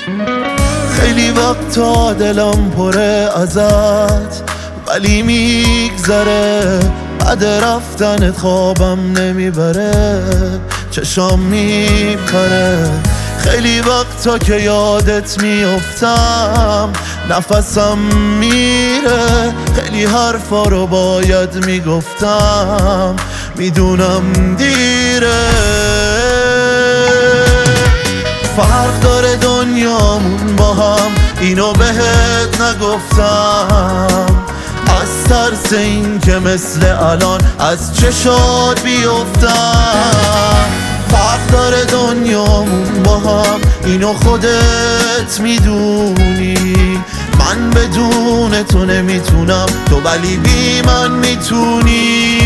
خیلی وقتا دلم پره ازت ولی میگذره، بعد رفتنت خوابم نمیبره، چشام میپره. خیلی وقتا که یادت میافتم نفسم میره، خیلی حرفا رو باید میگفتم میدونم دیره. فرق داره دنیامون با هم، اینو بهت نگفتم، از ترس این که مثل الان از چشات بیفتم. فرق داره دنیامون با هم، اینو خودت میدونی، من بدون تو نمیتونم، تو ولی بی من میتونی.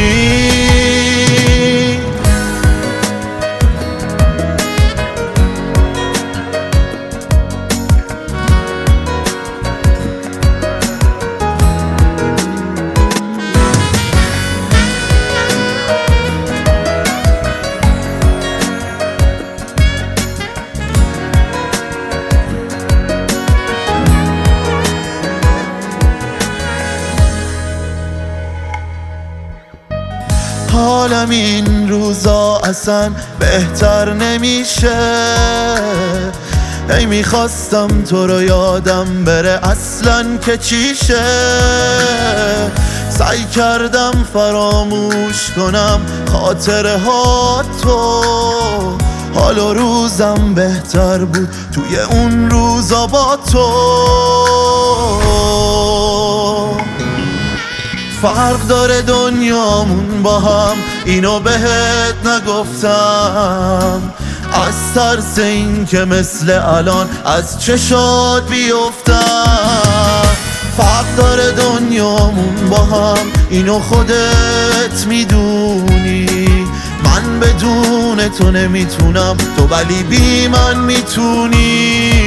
حالم این روزا اصلا بهتر نمیشه، هی میخواستم تو رو یادم بره اصلا که چیشه. سعی کردم فراموش کنم خاطره ها تو، حال و روزم بهتر بود توی اون روزا با تو. فرق داره دنیامون با هم، اینو بهت نگفتم، از ترس این که مثل الان از چشات بیفتم. فرق داره دنیامون با هم، اینو خودت میدونی، من بدون تو نمیتونم، تو ولی بی من میتونی.